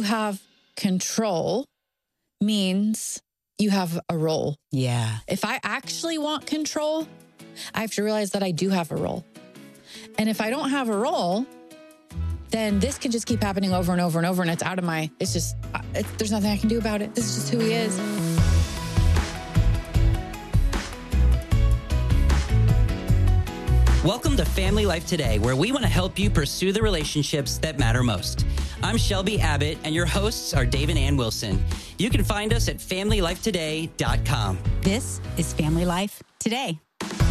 have control means you have a role. Yeah. If I actually want control, I have to realize that I do have a role. And if I don't have a role, then this can just keep happening over and over and over. And it's out of my, there's nothing I can do about it. This is just who he is. Welcome to Family Life Today, where we want to help you pursue the relationships that matter most. I'm Shelby Abbott, and your hosts are Dave and Ann Wilson. You can find us at FamilyLifeToday.com. This is Family Life Today.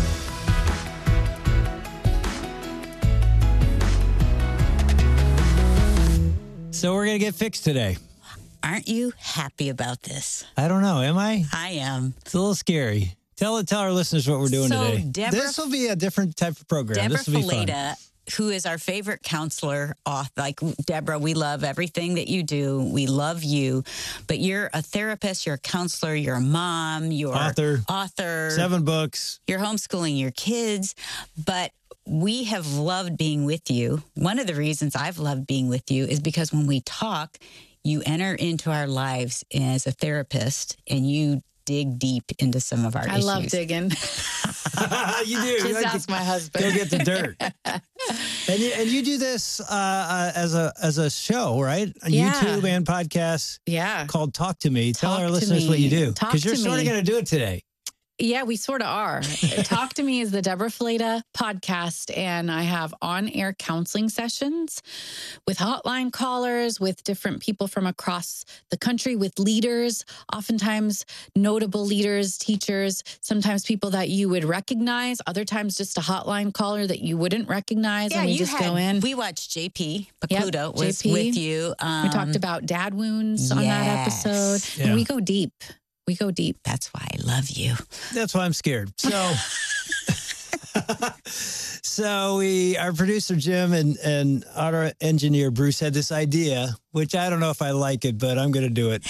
So we're going to get fixed today. Aren't you happy about this? I don't know. Am I? I am. It's a little scary. Tell our listeners what we're doing today. This will be a different type of program. Deborah This will be fun. Fileta, who is our favorite counselor, like Deborah, we love everything that you do. We love you. But you're a therapist, you're a counselor, you're a mom, you're author. 7 books. You're homeschooling your kids. But we have loved being with you. One of the reasons I've loved being with you is because when we talk, you enter into our lives as a therapist and you dig deep into some of our issues. I love digging. You do. Just ask my husband. Go get the dirt. And you do this as a show, right? On YouTube and podcast. Yeah. Called Talk to Me. Tell Talk our to listeners Me. what you do. Talk Because you're to sort of me. going to do it today. Yeah, we sort of are. Talk to Me is the Deborah Fileta podcast, and I have on-air counseling sessions with hotline callers, with different people from across the country, with leaders, oftentimes notable leaders, teachers, sometimes people that you would recognize, other times just a hotline caller that you wouldn't recognize, and we just go in. We watched JP Pacludo was JP. with you. We talked about dad wounds on that episode, Yeah. and we go deep. We go deep. That's why I love you. That's why I'm scared. So, our producer Jim and our engineer Bruce had this idea, which I don't know if I like it, but I'm going to do it,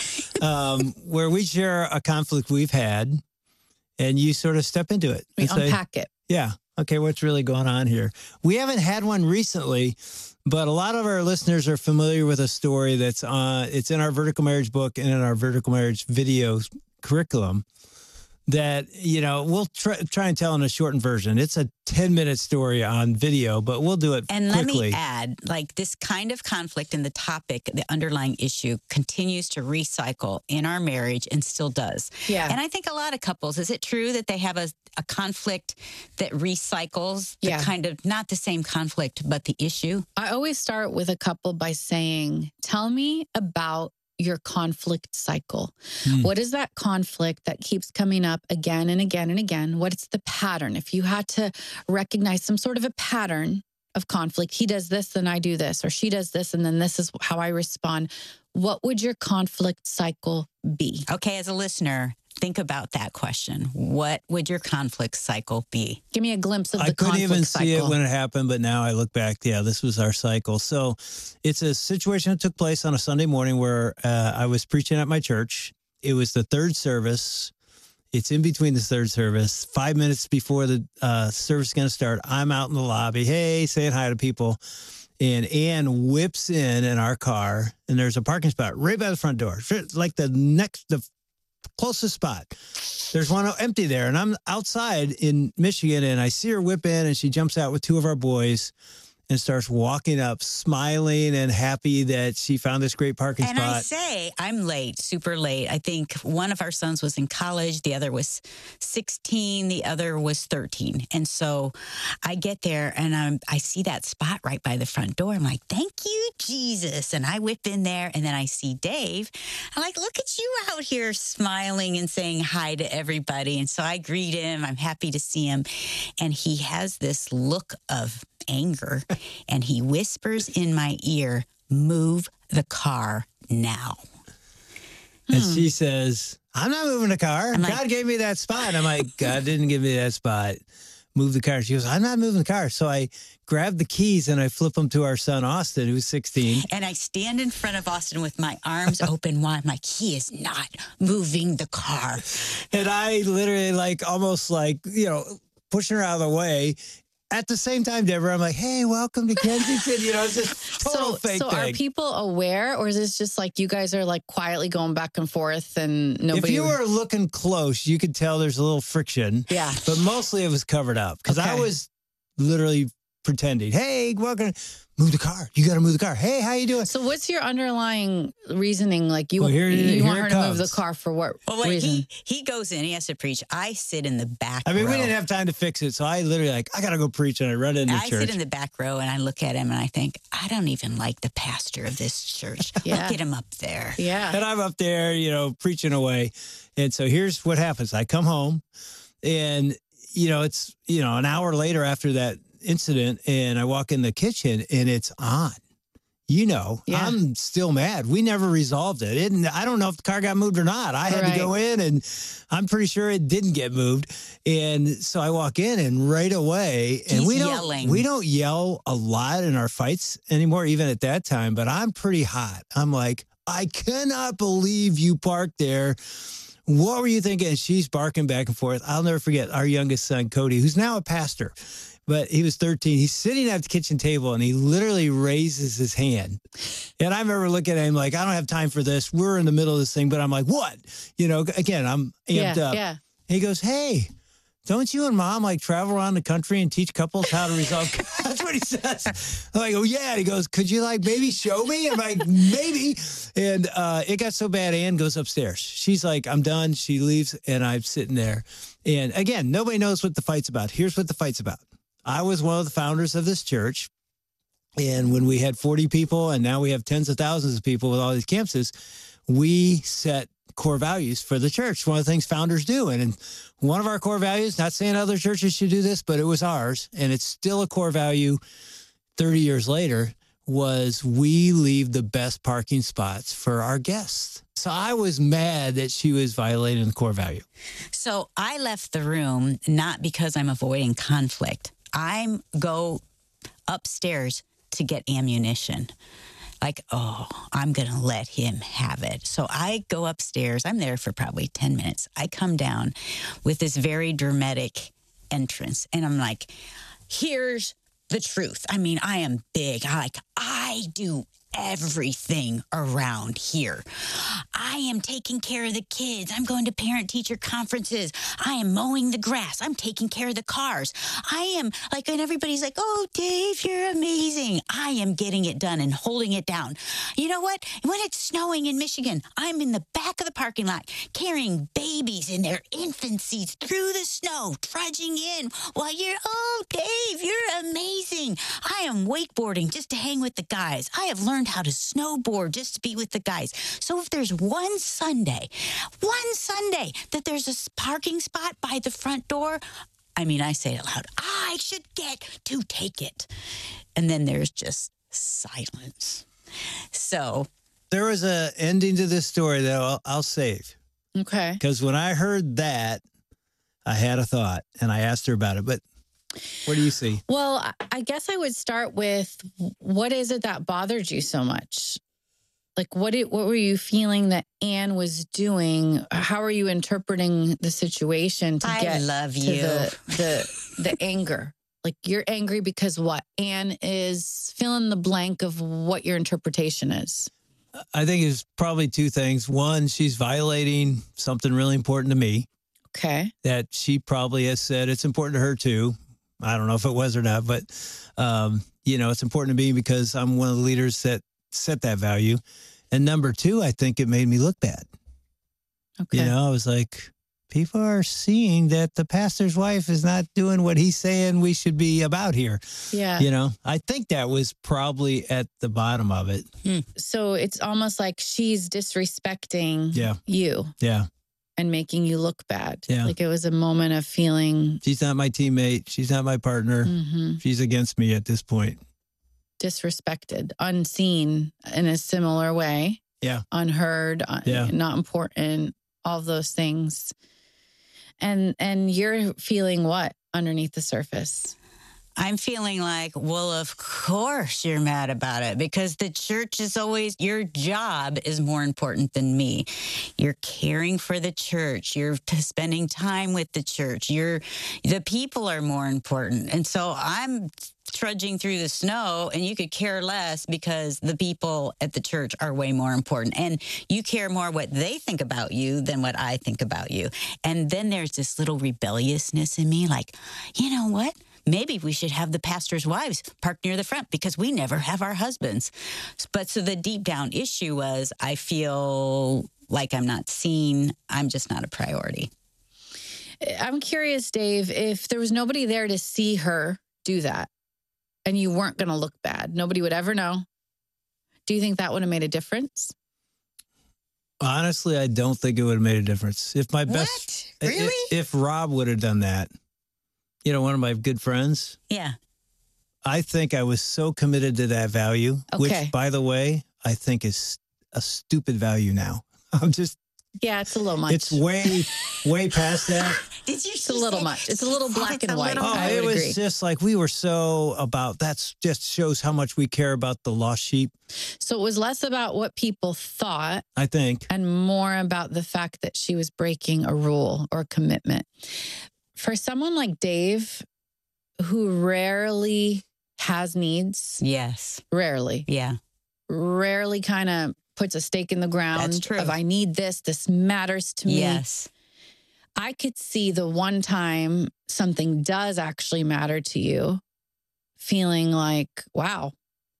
where we share a conflict we've had, and you sort of step into it. We and say, unpack it. yeah, okay, what's really going on here? We haven't had one recently, but a lot of our listeners are familiar with a story that's it's in our Vertical Marriage book and in our Vertical Marriage video curriculum that, we'll try and tell in a shortened version. It's a 10-minute story on video, but we'll do it And quickly. let me add, this kind of conflict in the topic, the underlying issue, continues to recycle in our marriage and still does. Yeah. And I think a lot of couples, is it true that they have a conflict that recycles the Yeah. kind of, not the same conflict, but the issue? I always start with a couple by saying, tell me about your conflict cycle. What is that conflict that keeps coming up again and again and again? What's the pattern? If you had to recognize some sort of a pattern of conflict, he does this, then I do this, or she does this, and then this is how I respond. What would your conflict cycle be? Okay, as a listener, think about that question. What would your conflict cycle be? Give me a glimpse of the I couldn't conflict even cycle. see it when it happened, but now I look back, this was our cycle. So it's a situation that took place on a Sunday morning where I was preaching at my church. It was the third service. It's in between the third service. 5 minutes before the service is going to start, I'm out in the lobby, hey, saying hi to people. And Ann whips in our car, and there's a parking spot right by the front door. Like the closest spot. There's one empty there, and I'm outside in Michigan, and I see her whip in, and she jumps out with 2 of our boys and starts walking up, smiling and happy that she found this great parking And spot. I say, I'm late, super late. I think one of our sons was in college. The other was 16. The other was 13. And so I get there and I see that spot right by the front door. I'm like, thank you, Jesus. And I whip in there and then I see Dave. I'm like, look at you out here smiling and saying hi to everybody. And so I greet him. I'm happy to see him. And he has this look of anger and he whispers in my ear, move the car now. And she says, I'm not moving the car. I'm like- God gave me that spot. I'm like, God didn't give me that spot. Move the car. She goes, I'm not moving the car. So I grab the keys and I flip them to our son, Austin, who's 16. And I stand in front of Austin with my arms open wide. I'm like, he is not moving the car. And I literally almost pushing her out of the way. at the same time, Deborah, I'm like, hey, welcome to Kensington. It's just total fake so thing. are people aware, or is this just like you guys are like quietly going back and forth and nobody? If you were looking close, you could tell there's a little friction. Yeah. But mostly it was covered up because I was literally pretending, hey, welcome. Move the car. You got to move the car. Hey, how you doing? So what's your underlying reasoning? Like you Well, want her it to move the comes. car for what Well, wait, reason? he goes in, he has to preach. I sit in the back I mean, row. we didn't have time to fix it. So I literally I got to go preach and I run into I church. sit in the back row and I look at him and I think, I don't even like the pastor of this church. Yeah. Look at him up there. Yeah. And I'm up there, preaching away. And so here's what happens. I come home and, it's, an hour later after that incident and I walk in the kitchen and it's on. Yeah. I'm still mad. We never resolved it. I don't know if the car got moved or not. I had to go in and I'm pretty sure it didn't get moved. And so I walk in and right away, and He's we yelling. don't yell a lot in our fights anymore, even at that time, but I'm pretty hot. I'm like, I cannot believe you parked there. What were you thinking? And she's barking back and forth. I'll never forget our youngest son, Cody, who's now a pastor. But he was 13. He's sitting at the kitchen table and he literally raises his hand. And I remember looking at him like, I don't have time for this. We're in the middle of this thing. But I'm like, what? Again, I'm amped up. Yeah. And he goes, hey, don't you and mom travel around the country and teach couples how to resolve? That's what he says. I'm like, oh, yeah. And he goes, could you maybe show me? I'm like, maybe. And it got so bad, Ann goes upstairs. She's like, I'm done. She leaves and I'm sitting there. And again, nobody knows what the fight's about. Here's what the fight's about. I was one of the founders of this church. And when we had 40 people and now we have tens of thousands of people with all these campuses, we set core values for the church. One of the things founders do. And one of our core values, not saying other churches should do this, but it was ours. And it's still a core value 30 years later, was we leave the best parking spots for our guests. So I was mad that she was violating the core value. So I left the room not because I'm avoiding conflict. I go upstairs to get ammunition. Like, I'm going to let him have it. So I go upstairs. I'm there for probably 10 minutes. I come down with this very dramatic entrance. And I'm like, here's the truth. I mean, I am big. I do everything around here. I am taking care of the kids. I'm going to parent-teacher conferences. I am mowing the grass. I'm taking care of the cars. I am and everybody's like, oh, Dave, you're amazing. I am getting it done and holding it down. You know what? When it's snowing in Michigan, I'm in the back of the parking lot carrying babies in their infant seats through the snow, trudging in while Dave, you're amazing. I am wakeboarding just to hang with the guys. I have learned how to snowboard just to be with the guys. So if there's one Sunday that there's a parking spot by the front door, I say it loud, I should get to take it. And then there's just silence. So there was an ending to this story that I'll save. Okay. Because when I heard that, I had a thought and I asked her about it. But what do you see? Well, I guess I would start with, what is it that bothered you so much? Like, what were you feeling that Ann was doing? How are you interpreting the situation to get love to you. the anger? Like, you're angry because what? Ann is fill in the blank of what your interpretation is. I think it's probably two things. One, she's violating something really important to me Okay. that she probably has said it's important to her too. I don't know if it was or not, but, it's important to me because I'm one of the leaders that set that value. And number two, I think it made me look bad. Okay. I was like, people are seeing that the pastor's wife is not doing what he's saying we should be about here. Yeah. I think that was probably at the bottom of it. So it's almost like she's disrespecting you. Yeah. And making you look bad. Yeah. Like, it was a moment of feeling She's not my teammate. She's not my partner. She's against me at this point. disrespected, unseen in a similar way. Yeah. Unheard, not important, all of those things. And you're feeling what underneath the surface? I'm feeling like, well, of course you're mad about it because the church is always, your job is more important than me. You're caring for the church. You're spending time with the church. The people are more important. And so I'm trudging through the snow and you could care less because the people at the church are way more important. And you care more what they think about you than what I think about you. And then there's this little rebelliousness in me like, you know what? Maybe we should have the pastor's wives parked near the front because we never have our husbands. But so the deep down issue was I feel like I'm not seen. I'm just not a priority. I'm curious, Dave, if there was nobody there to see her do that and you weren't going to look bad, nobody would ever know. Do you think that would have made a difference? Honestly, I don't think it would have made a difference. If my What? Really? If Rob would have done that, you know, one of my good friends. Yeah. I think I was so committed to that value, which, by the way, I think is a stupid value now. Yeah, it's a little much. It's way past that. It's a little much. It's a little black and white. It was just like we were so about, that's just shows how much we care about the lost sheep. So it was less about what people thought, I think, and more about the fact that she was breaking a rule or a commitment. For someone like Dave, who rarely has needs. Yes. Rarely. Yeah. Rarely kind of puts a stake in the ground. That's true. Of I need this matters to me. Yes. I could see the one time something does actually matter to you, feeling like, wow,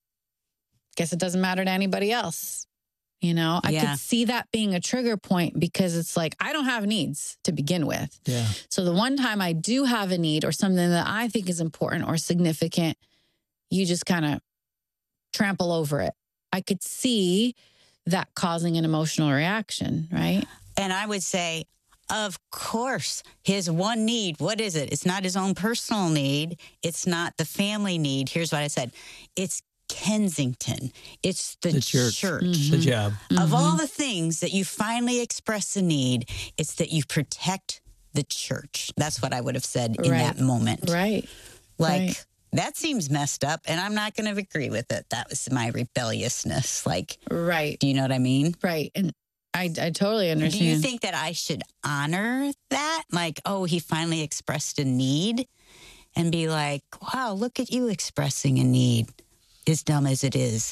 guess it doesn't matter to anybody else. You know, I could see that being a trigger point because it's like, I don't have needs to begin with. Yeah. So the one time I do have a need or something that I think is important or significant, you just kind of trample over it. I could see that causing an emotional reaction, right? And I would say, of course, his one need, what is it? It's not his own personal need. It's not the family need. Here's what I said. It's Kensington. It's the church. Mm-hmm. The job. Of all the things that you finally express a need, it's that you protect the church. That's what I would have said in that moment. Right. Like, that seems messed up, and I'm not going to agree with it. That was my rebelliousness. Like, right. Do you know what I mean? Right. And I totally understand. Do you think that I should honor that? Like, oh, he finally expressed a need, and be like, wow, look at you expressing a need. As dumb as it is.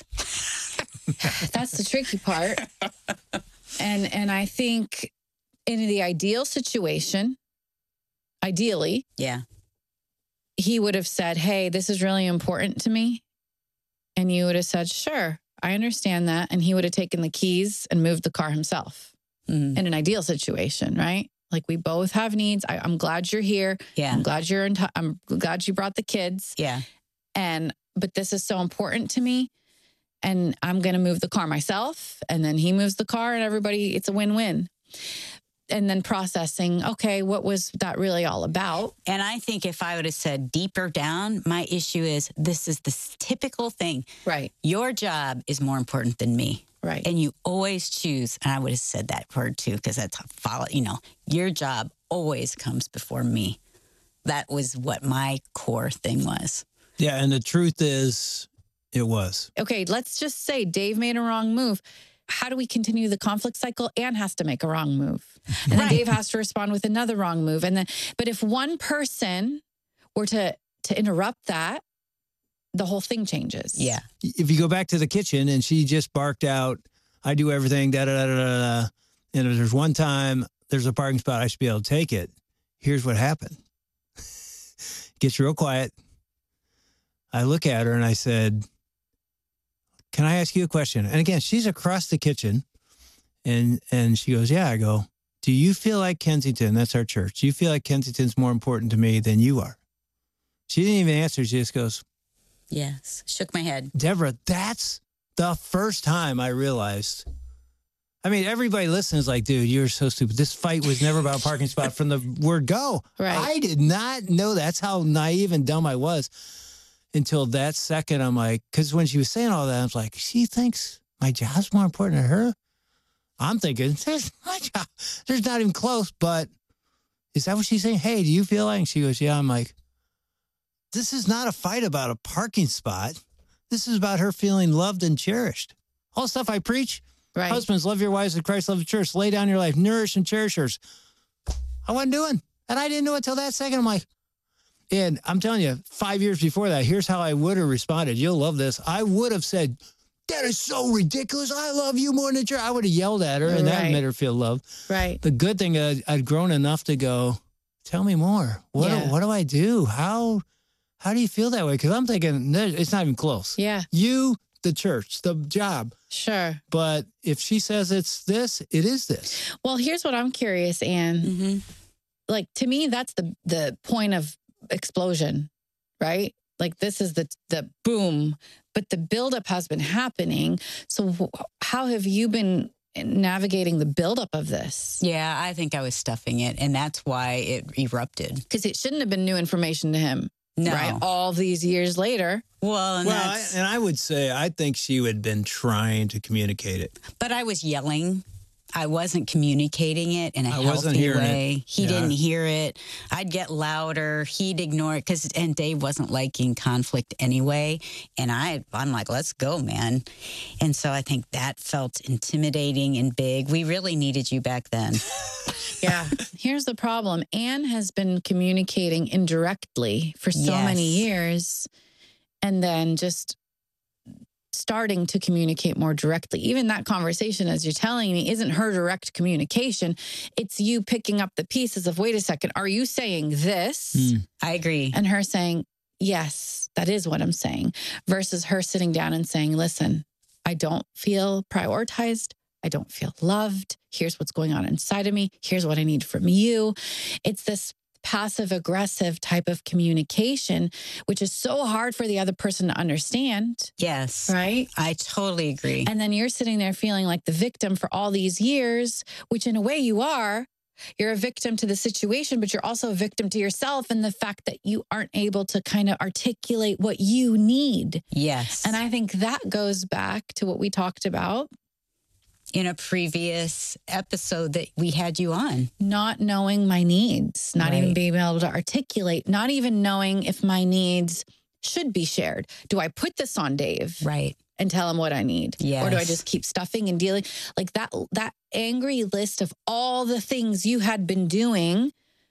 That's the tricky part. And I think in the ideal situation, ideally, he would have said, hey, this is really important to me. And you would have said, sure, I understand that. And he would have taken the keys and moved the car himself in an ideal situation, right? Like, we both have needs. I'm glad you're here. Yeah. I'm glad I'm glad you brought the kids. Yeah. But this is so important to me, and I'm going to move the car myself. And then he moves the car, and everybody, it's a win-win. And then processing, okay, what was that really all about? And I think if I would have said deeper down, my issue is this is the typical thing. Right. Your job is more important than me. Right. And you always choose, and I would have said that word too, because that's your job always comes before me. That was what my core thing was. Yeah, and the truth is, it was. Okay, let's just say Dave made a wrong move. How do we continue the conflict cycle? Anne has to make a wrong move. And then Dave has to respond with another wrong move. But if one person were to interrupt that, the whole thing changes. Yeah. If you go back to the kitchen and she just barked out, I do everything, da-da-da-da-da, and if there's one time there's a parking spot, I should be able to take it. Here's what happened. Gets real quiet. I look at her and I said, can I ask you a question? And again, she's across the kitchen and she goes, yeah. I go, do you feel like Kensington, that's our church, do you feel like Kensington's more important to me than you are? She didn't even answer. She just goes, yes. Shook my head. Deborah, that's the first time I realized. I mean, everybody listening is like, dude, you're so stupid. This fight was never about a parking spot from the word go. Right. I did not know that's how naive and dumb I was. Until that second, I'm like, because when she was saying all that, I was like, she thinks my job's more important to her. I'm thinking, my job, there's not even close, but is that what she's saying? Hey, do you feel like? And she goes, yeah. I'm like, this is not a fight about a parking spot. This is about her feeling loved and cherished. All the stuff I preach. Right. Husbands, love your wives as Christ loved the church. Lay down your life. Nourish and cherish hers. I wasn't doing. And I didn't know it till that second. I'm like, and I'm telling you, 5 years before that, here's how I would have responded. You'll love this. I would have said, that is so ridiculous. I love you more than the church. I would have yelled at her, and that made her feel loved. Right. The good thing, I'd grown enough to go, tell me more. What do I do? How do you feel that way? Because I'm thinking, it's not even close. Yeah. You, the church, the job. Sure. But if she says it's this, it is this. Well, here's what I'm curious, Ann. Mm-hmm. Like, to me, that's the point of explosion, right? Like, this is the boom, but the buildup has been happening. So how have you been navigating the buildup of this? Yeah, I think I was stuffing it, and that's why it erupted. Because it shouldn't have been new information to him. No. Right? All these years later. Well, and I would say, I think she had been trying to communicate it. But I was yelling. I wasn't communicating it in a healthy way. He didn't hear it. I'd get louder. He'd ignore it and Dave wasn't liking conflict anyway. And I'm like, let's go, man. And so I think that felt intimidating and big. We really needed you back then. Yeah. Here's the problem. Ann has been communicating indirectly for so many years, and then just starting to communicate more directly. Even that conversation, as you're telling me, isn't her direct communication. It's you picking up the pieces of, wait a second, are you saying this? I agree. And her saying, yes, that is what I'm saying. Versus her sitting down and saying, listen, I don't feel prioritized. I don't feel loved. Here's what's going on inside of me. Here's what I need from you. It's this passive aggressive type of communication, which is so hard for the other person to understand. Yes. Right? I totally agree. And then you're sitting there feeling like the victim for all these years, which in a way you are. You're a victim to the situation, but you're also a victim to yourself and the fact that you aren't able to kind of articulate what you need. Yes. And I think that goes back to what we talked about in a previous episode that we had you on. Not knowing my needs, not even being able to articulate, not even knowing if my needs should be shared. Do I put this on Dave? Right. And tell him what I need? Yes. Or do I just keep stuffing and dealing? Like that angry list of all the things you had been doing,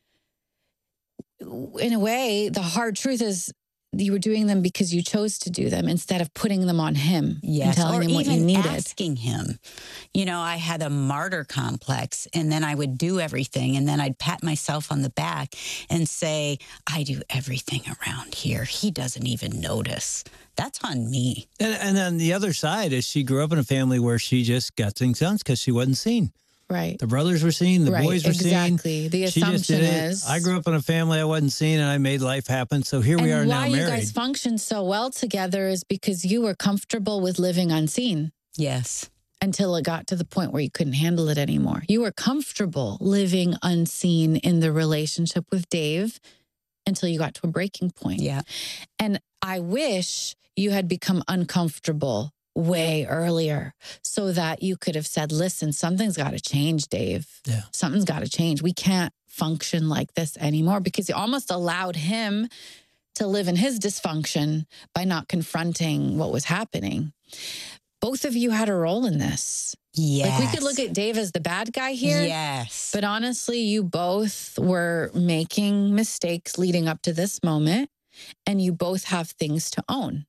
in a way, the hard truth is you were doing them because you chose to do them instead of putting them on him and telling him what you needed. Asking him. You know, I had a martyr complex, and then I would do everything, and then I'd pat myself on the back and say, I do everything around here. He doesn't even notice. That's on me. And then the other side is she grew up in a family where she just got things done because she wasn't seen. Right. The brothers were seen, the boys were seen. Exactly. The assumption is, I grew up in a family I wasn't seen, and I made life happen. So here we are now married. And why you guys function so well together is because you were comfortable with living unseen. Yes. Until it got to the point where you couldn't handle it anymore. You were comfortable living unseen in the relationship with Dave until you got to a breaking point. Yeah. And I wish you had become uncomfortable way earlier so that you could have said, listen, something's got to change, Dave. Yeah. Something's got to change. We can't function like this anymore, because you almost allowed him to live in his dysfunction by not confronting what was happening. Both of you had a role in this. Yes. Like, we could look at Dave as the bad guy here. Yes. But honestly, you both were making mistakes leading up to this moment, and you both have things to own.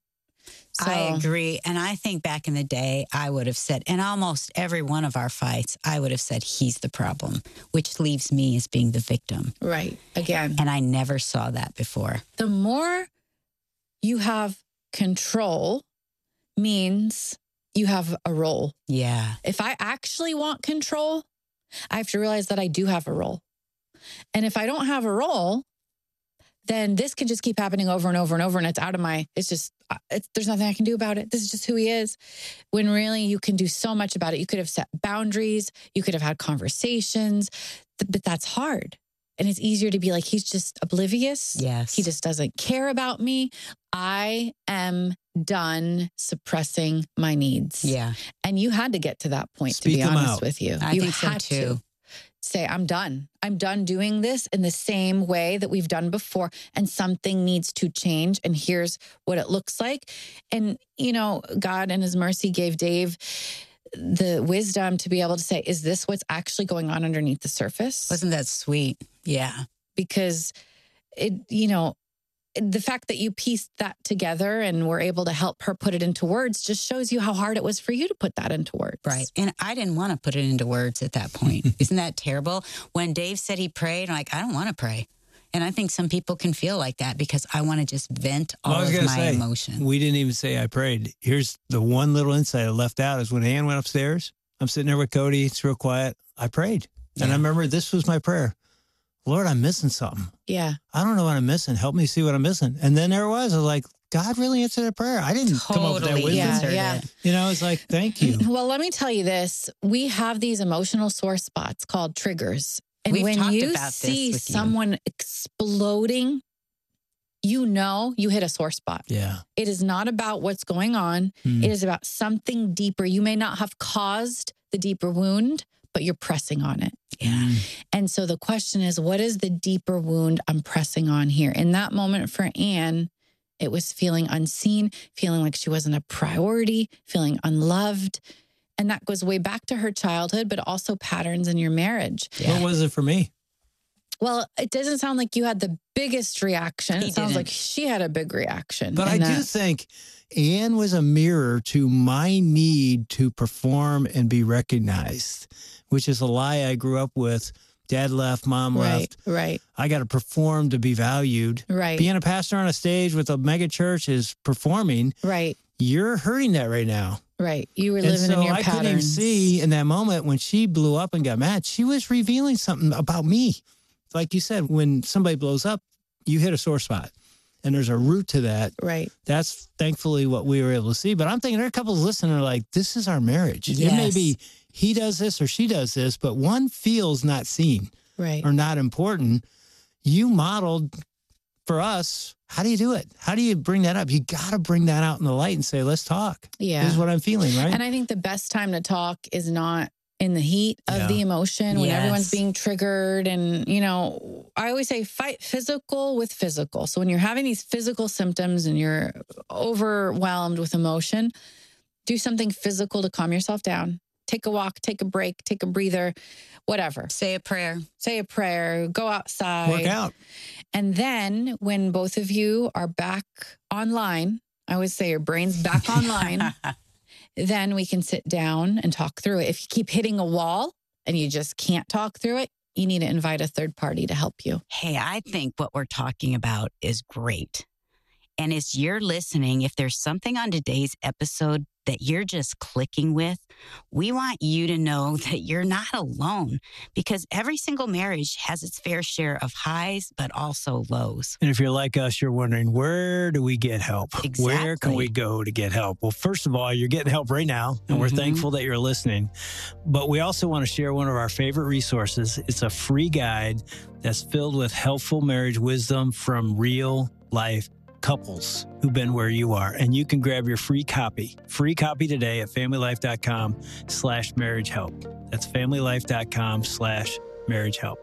So, I agree. And I think back in the day, I would have said, in almost every one of our fights, I would have said, he's the problem, which leaves me as being the victim. Right. Again. And I never saw that before. The more you have control means you have a role. Yeah. If I actually want control, I have to realize that I do have a role. And if I don't have a role, then this can just keep happening over and over and over. And it's out of my, there's nothing I can do about it. This is just who he is. When really you can do so much about it. You could have set boundaries. You could have had conversations, but that's hard. And it's easier to be like, he's just oblivious. Yes. He just doesn't care about me. I am done suppressing my needs. Yeah. And you had to get to that point, Speak to be them honest out. with you. I You think so had too. say, I'm done. I'm done doing this in the same way that we've done before, and something needs to change. And here's what it looks like. And, God in his mercy gave Dave the wisdom to be able to say, is this what's actually going on underneath the surface? Wasn't that sweet? Yeah. Because the fact that you pieced that together and were able to help her put it into words just shows you how hard it was for you to put that into words. Right. And I didn't want to put it into words at that point. Isn't that terrible? When Dave said he prayed, I'm like, I don't want to pray. And I think some people can feel like that because I want to just vent all of my emotion. We didn't even say I prayed. Here's the one little insight I left out is when Ann went upstairs, I'm sitting there with Cody. It's real quiet. I prayed. Yeah. And I remember this was my prayer. Lord, I'm missing something. Yeah. I don't know what I'm missing. Help me see what I'm missing. And then there was. I was like, God really answered a prayer. I didn't come up with that wisdom. Yeah. It's like, thank you. Well, let me tell you this. We have these emotional sore spots called triggers. And We've when you see someone exploding, you hit a sore spot. Yeah. It is not about what's going on. It is about something deeper. You may not have caused the deeper wound, but you're pressing on it. Yeah. And so the question is, what is the deeper wound I'm pressing on here? In that moment for Ann, it was feeling unseen, feeling like she wasn't a priority, feeling unloved. And that goes way back to her childhood, but also patterns in your marriage. Yeah. What was it for me? Well, it doesn't sound like you had the biggest reaction. It sounds like she had a big reaction. But I do think Ann was a mirror to my need to perform and be recognized, which is a lie I grew up with. Dad left, mom left. Right. I got to perform to be valued. Right. Being a pastor on a stage with a mega church is performing. Right. You're hurting that right now. Right. You were living in your patterns. I couldn't even see in that moment when she blew up and got mad, she was revealing something about me. Like you said, when somebody blows up, you hit a sore spot. And there's a root to that. Right. That's thankfully what we were able to see. But I'm thinking there are couples listening are like, this is our marriage. Yes. It may be he does this or she does this, but one feels not seen or not important. You modeled for us. How do you do it? How do you bring that up? You got to bring that out in the light and say, let's talk. Yeah. This is what I'm feeling, right? And I think the best time to talk is not in the heat of the emotion when everyone's being triggered. And, I always say fight physical with physical. So when you're having these physical symptoms and you're overwhelmed with emotion, do something physical to calm yourself down. Take a walk, take a break, take a breather, whatever. Say a prayer, go outside. Work out. And then when both of you are back online, I always say your brain's back online, then we can sit down and talk through it. If you keep hitting a wall and you just can't talk through it, you need to invite a third party to help you. Hey, I think what we're talking about is great. And as you're listening, if there's something on today's episode that you're just clicking with, we want you to know that you're not alone, because every single marriage has its fair share of highs, but also lows. And if you're like us, you're wondering, where do we get help? Exactly. Where can we go to get help? Well, first of all, you're getting help right now, and we're thankful that you're listening. But we also want to share one of our favorite resources. It's a free guide that's filled with helpful marriage wisdom from real life couples who've been where you are. And you can grab your free copy today at familylife.com/marriagehelp. That's familylife.com/marriagehelp.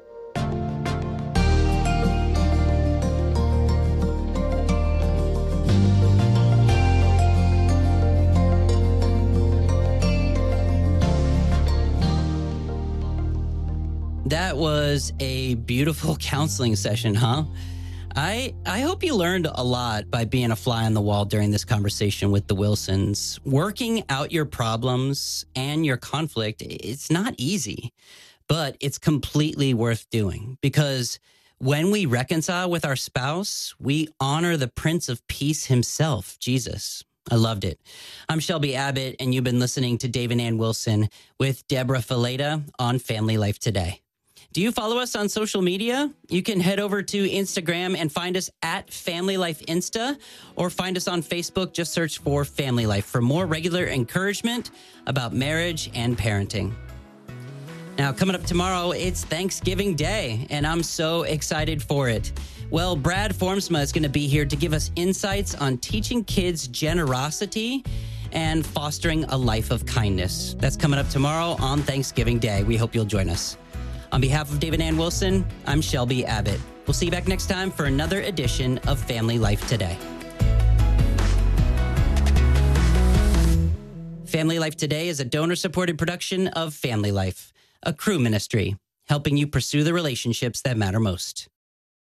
That was a beautiful counseling session, huh? I hope you learned a lot by being a fly on the wall during this conversation with the Wilsons. Working out your problems and your conflict, it's not easy, but it's completely worth doing, because when we reconcile with our spouse, we honor the Prince of Peace himself, Jesus. I loved it. I'm Shelby Abbott, and you've been listening to Dave and Ann Wilson with Deborah Fileta on Family Life Today. Do you follow us on social media? You can head over to Instagram and find us at Family Life Insta, or find us on Facebook. Just search for Family Life for more regular encouragement about marriage and parenting. Now, coming up tomorrow, it's Thanksgiving Day, and I'm so excited for it. Well, Brad Formsma is going to be here to give us insights on teaching kids generosity and fostering a life of kindness. That's coming up tomorrow on Thanksgiving Day. We hope you'll join us. On behalf of David Ann Wilson, I'm Shelby Abbott. We'll see you back next time for another edition of Family Life Today. Family Life Today is a donor-supported production of Family Life, a Cru ministry, helping you pursue the relationships that matter most.